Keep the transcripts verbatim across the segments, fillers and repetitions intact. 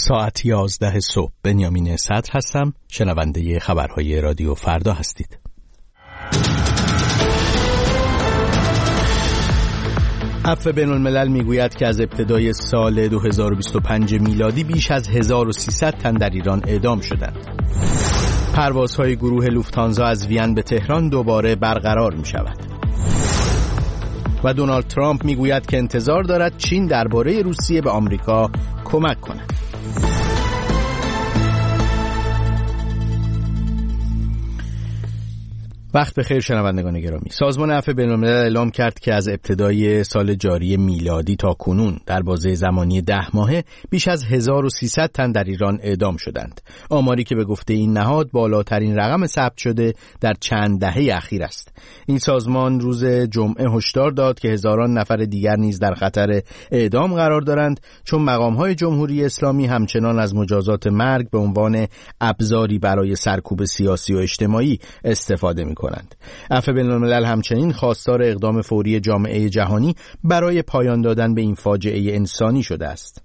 ساعت یازده صبح. بنیامین صدر هستم. شنونده خبرهای رادیو فردا هستید. عفو بین الملل میگوید که از ابتدای سال دو هزار و بیست و پنج میلادی بیش از هزار و سیصد تن در ایران اعدام شدند. پروازهای گروه لوفتانزا از وین به تهران دوباره برقرار می شود. و دونالد ترامپ میگوید که انتظار دارد چین درباره روسیه به آمریکا کمک کند. وقت بخیر شنوندگان گرامی. سازمان عفو بین‌الملل اعلام کرد که از ابتدای سال جاری میلادی تا کنون در بازه زمانی ده ماهه بیش از هزار و سیصد تن در ایران اعدام شدند. آماری که به گفته این نهاد بالاترین رقم ثبت شده در چند دهه اخیر است. این سازمان روز جمعه هشدار داد که هزاران نفر دیگر نیز در خطر اعدام قرار دارند، چون مقام‌های جمهوری اسلامی همچنان از مجازات مرگ به عنوان ابزاری برای سرکوب سیاسی و اجتماعی استفاده می‌کنند. عفو بین‌الملل همچنین خواستار اقدام فوری جامعه جهانی برای پایان دادن به این فاجعه انسانی شده است.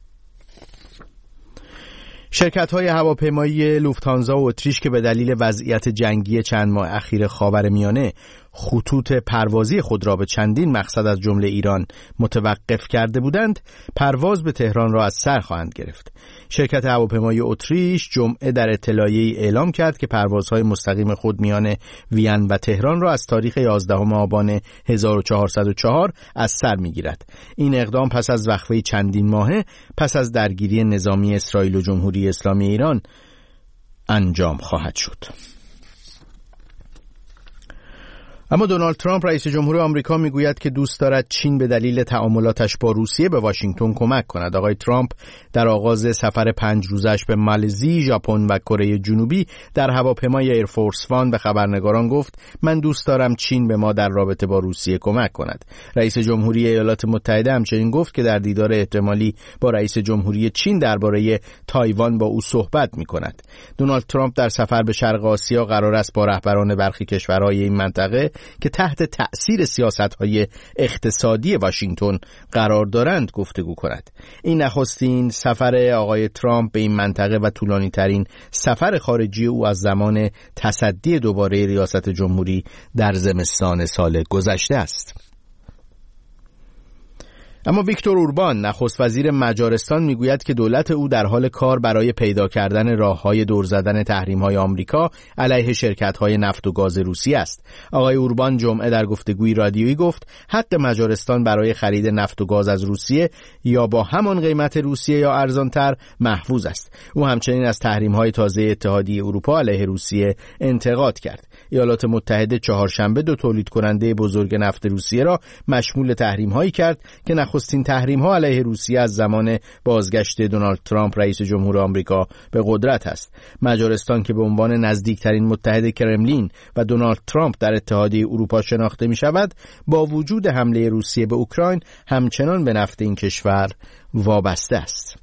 شرکت‌های هواپیمایی لوفتانزا و اتریش که به دلیل وضعیت جنگی چند ماه اخیر خاورمیانه خطوط پروازی خود را به چندین مقصد از جمله ایران متوقف کرده بودند، پرواز به تهران را از سر خواهند گرفت. شرکت هواپیمایی اتریش جمعه در اطلاعیه‌ای اعلام کرد که پروازهای مستقیم خود میان وین و تهران را از تاریخ یازدهم آبان هزار و چهارصد و چهار از سر میگیرد. این اقدام پس از وقفه چندین ماهه پس از درگیری نظامی اسرائیل و جمهوری اسلامی ایران انجام خواهد شد. اما دونالد ترامپ رئیس جمهور آمریکا میگوید که دوست دارد چین به دلیل تعاملاتش با روسیه به واشنگتن کمک کند. آقای ترامپ در آغاز سفر پنج روزش به مالزی، ژاپن و کره جنوبی در هواپیمای ایرفورس وان به خبرنگاران گفت من دوست دارم چین به ما در رابطه با روسیه کمک کند. رئیس جمهوری ایالات متحده همچنین گفت که در دیدار احتمالی با رئیس جمهوری چین درباره تایوان با او صحبت می‌کند. دونالد ترامپ در سفر به شرق آسیا قرار است با رهبران برخی کشورهای این منطقه که تحت تأثیر سیاست‌های اقتصادی واشنگتن قرار دارند گفتگو کند. این نخستین سفر آقای ترامپ به این منطقه و طولانی‌ترین سفر خارجی او از زمان تصدی دوباره ریاست جمهوری در زمستان سال گذشته است. اما ویکتور اوربان نخست وزیر مجارستان میگوید که دولت او در حال کار برای پیدا کردن راه‌های دور زدن تحریم‌های آمریکا علیه شرکت‌های نفت و گاز روسیه است. آقای اوربان جمعه در گفتگوی رادیویی گفت حق مجارستان برای خرید نفت و گاز از روسیه یا با همان قیمت روسیه یا ارزان‌تر محفوظ است. او همچنین از تحریم‌های تازه اتحادیه اروپا علیه روسیه انتقاد کرد. ایالات متحده چهارشنبه دو تولید کننده بزرگ نفت روسیه را مشمول تحریم‌هایی کرد که نخستین تحریم‌ها علیه روسیه از زمان بازگشت دونالد ترامپ رئیس جمهور آمریکا به قدرت است. مجارستان که به عنوان نزدیکترین متحد کرملین و دونالد ترامپ در اتحادیه اروپا شناخته می‌شود، با وجود حمله روسیه به اوکراین همچنان به نفت این کشور وابسته است.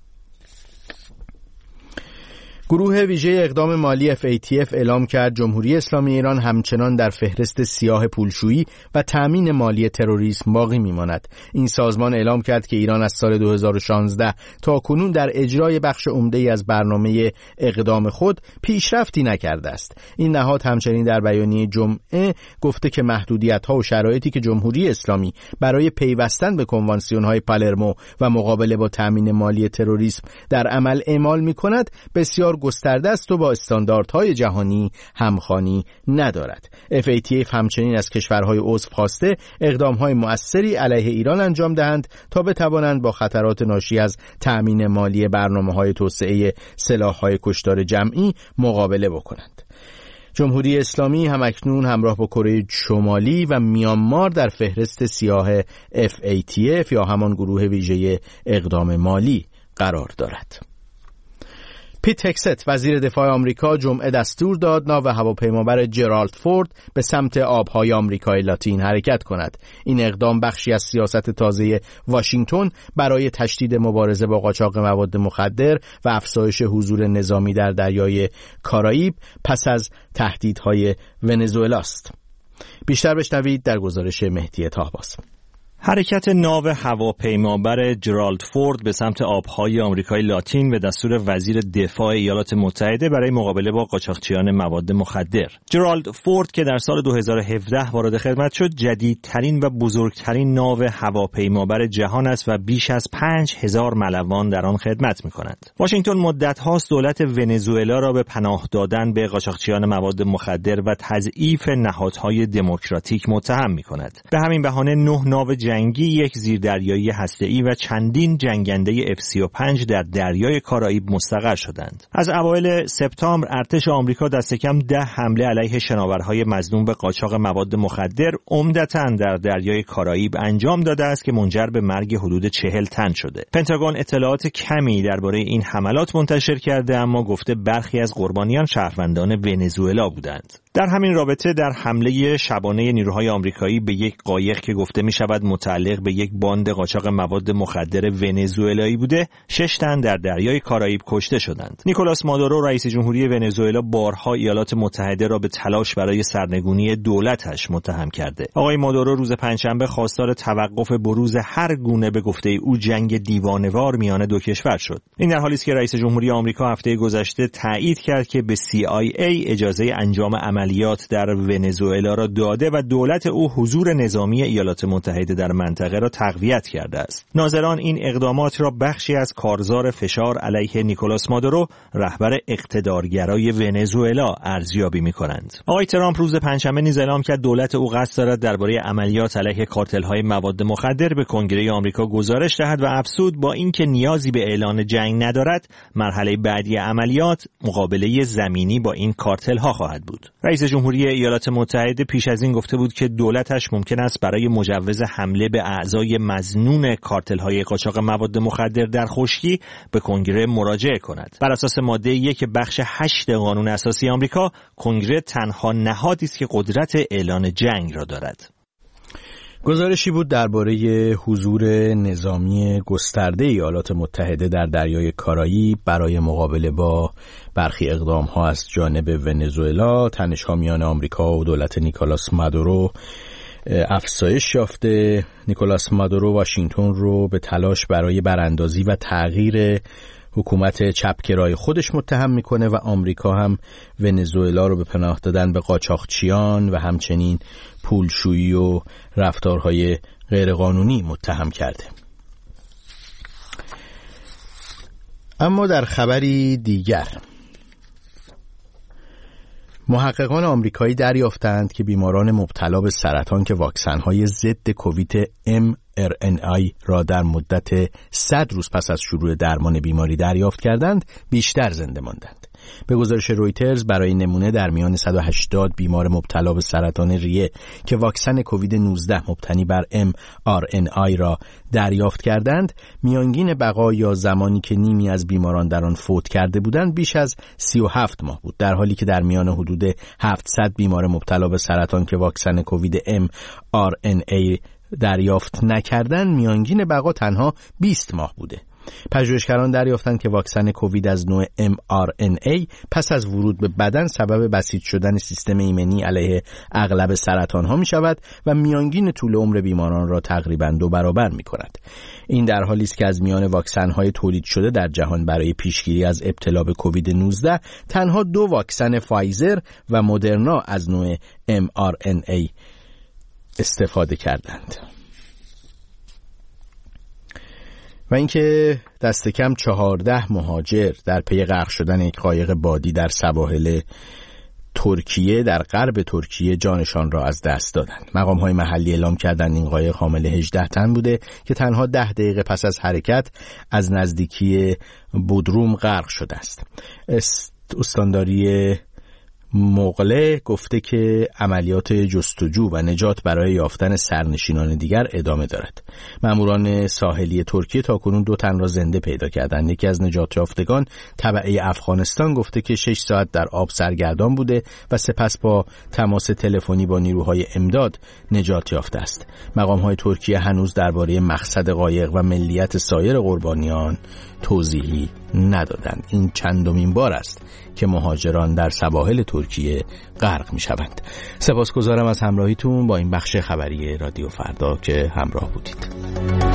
گروه ویژه اقدام مالی اف ای تی اف اعلام کرد جمهوری اسلامی ایران همچنان در فهرست سیاه پولشویی و تأمین مالی تروریسم باقی میماند. این سازمان اعلام کرد که ایران از سال دو هزار و شانزده تا کنون در اجرای بخش عمده‌ای از برنامه اقدام خود پیشرفتی نکرده است. این نهاد همچنین در بیانیه جمعه گفته که محدودیت‌ها و شرایطی که جمهوری اسلامی برای پیوستن به کنوانسیون‌های پالرمو و مقابله با تأمین مالی تروریسم در عمل اعمال می‌کند بسیار گسترده است و با استانداردهای جهانی همخوانی ندارد. اف ای تی اف همچنین از کشورهای عضو خواسته اقدامهای مؤثری علیه ایران انجام دهند تا بتوانند با خطرات ناشی از تأمین مالی برنامه‌های توسعه سلاح‌های کشتار جمعی مقابله بکنند. جمهوری اسلامی همکنون همراه با کره شمالی و میانمار در فهرست سیاه اف ای تی اف یا همان گروه ویژه اقدام مالی قرار دارد. پیت هکست وزیر دفاع آمریکا جمعه دستور داد ناو هواپیمابر جرالد فورد به سمت آبهای آمریکای لاتین حرکت کند. این اقدام بخشی از سیاست تازه واشنگتن برای تشدید مبارزه با قاچاق مواد مخدر و افزایش حضور نظامی در دریای کارائیب پس از تهدیدهای ونزوئلا است. بیشتر بشنوید در گزارش مهدی طاهباز. حرکت ناو هواپیمابر جرالد فورد به سمت آبهای آمریکای لاتین به دستور وزیر دفاع ایالات متحده برای مقابله با قاچاقچیان مواد مخدر. جرالد فورد که در سال دو هزار و هفده وارد خدمت شد، جدیدترین و بزرگترین ناو هواپیمابر جهان است و بیش از پنج هزار ملوان در آن خدمت می‌کند. واشنگتن مدت هاست دولت ونزوئلا را به پناه دادن به قاچاقچیان مواد مخدر و تضعیف نهادهای دموکراتیک متهم می‌کند. به همین بهانه نه ناو جنگی، یک زیردریایی هسته‌ای و چندین جنگنده اف سی و پنج در دریای کارائیب مستقر شدند. از اوایل سپتامبر ارتش آمریکا دست کم ده حمله علیه شناورهای مظنون به قاچاق مواد مخدر عمدتاً در دریای کارائیب انجام داده است که منجر به مرگ حدود چهل تن شده. پنتاگون اطلاعات کمی درباره این حملات منتشر کرده، اما گفته برخی از قربانیان شهروندان ونزوئلا بودند. در همین رابطه در حمله شبانه نیروهای آمریکایی به یک قایق که گفته می شود متعلق به یک باند قاچاق مواد مخدر ونزوئلایی بوده، شش تن در دریای کارائیب کشته شدند. نیکولاس مادورو رئیس جمهوری ونزوئلا بارها ایالات متحده را به تلاش برای سرنگونی دولتش متهم کرده. آقای مادورو روز پنجشنبه خواستار توقف بروز هر گونه به گفته او جنگ دیوانه‌وار میان دو کشور شد. این در حالی است که رئیس جمهوری آمریکا هفته گذشته تایید کرد که به سی آی ای اجازه انجام عملیات در ونزوئلا را داده و دولت او حضور نظامی ایالات متحده در منطقه را تقویت کرده است. ناظران این اقدامات را بخشی از کارزار فشار علیه نیکولاس مادورو، رهبر اقتدارگرای ونزوئلا، ارزیابی می‌کنند. آقای ترامپ روز پنجشنبه نیز اعلام کرد دولت او قصد دارد درباره عملیات علیه کارتل‌های مواد مخدر به کنگره آمریکا گزارش دهد و افزود با اینکه نیازی به اعلان جنگ ندارد، مرحله بعدی عملیات مقابله زمینی با این کارتل‌ها خواهد بود. رئیس جمهوری ایالات متحده پیش از این گفته بود که دولتش ممکن است برای مجوز حمله به اعضای مظنون کارتل‌های قاچاق مواد مخدر در خشکی به کنگره مراجعه کند. بر اساس ماده یک بخش هشت قانون اساسی آمریکا، کنگره تنها نهادی است که قدرت اعلان جنگ را دارد. گزارشی بود درباره حضور نظامی گسترده ایالات متحده در دریای کارائیب برای مقابله با برخی اقدام‌ها از جانب ونزوئلا. تنش‌ها میان آمریکا و دولت نیکولاس مادورو افزایش یافته. نیکولاس مادورو واشنگتن رو به تلاش برای براندازی و تغییر حکومت چپگرای خودش متهم میکنه و آمریکا هم ونزوئلا رو به پناه دادن به قاچاقچیان و همچنین پولشویی و رفتارهای غیرقانونی متهم کرده. اما در خبری دیگر، محققان آمریکایی دریافتند که بیماران مبتلا به سرطان که واکسن‌های ضد کووید ام آر ان ای را در مدت صد روز پس از شروع درمان بیماری دریافت کردند، بیشتر زنده ماندند. به گزارش رویترز، برای نمونه در میان صد و هشتاد بیمار مبتلا به سرطان ریه که واکسن کووید نوزده مبتنی بر ام آر ان ای را دریافت کردند، میانگین بقا یا زمانی که نیمی از بیماران در آن فوت کرده بودند بیش از سی و هفت ماه بود، در حالی که در میان حدود هفتصد بیمار مبتلا به سرطان که واکسن کووید ام آر ان ای دریافت نکردند، میانگین بقا تنها بیست ماه بوده. پژوهشگران دریافتند که واکسن کووید از نوع ام آر ان ای پس از ورود به بدن سبب بسیج شدن سیستم ایمنی علیه اغلب سرطان‌ها می شود و میانگین طول عمر بیماران را تقریباً دو برابر می کند. این در حالی است که از میان واکسن‌های تولید شده در جهان برای پیشگیری از ابتلا به کووید نوزده تنها دو واکسن فایزر و مدرنا از نوع ام آر ان ای استفاده کردند. و اینکه دست کم چهارده مهاجر در پی غرق شدن یک قایق بادی در سواحل ترکیه در غرب ترکیه جانشان را از دست دادند. مقام‌های محلی اعلام کردند این قایق حامل هجده تن بوده که تنها ده دقیقه پس از حرکت از نزدیکی بودروم غرق شده است. استانداری مغله گفته که عملیات جستجو و نجات برای یافتن سرنشینان دیگر ادامه دارد. ماموران ساحلی ترکیه تاکنون دو تن را زنده پیدا کردند. یکی از نجات یافتگان تبعه افغانستان گفته که شش ساعت در آب سرگردان بوده و سپس با تماس تلفنی با نیروهای امداد نجات یافته است. مقام‌های ترکیه هنوز درباره مقصد قایق و ملیت سایر قربانیان توضیحی ندادند. این چندمین بار است که مهاجران در سواحل ترکیه غرق می شوند. سپاسگزارم از همراهیتون با این بخش خبری رادیو فردا که همراه بودید.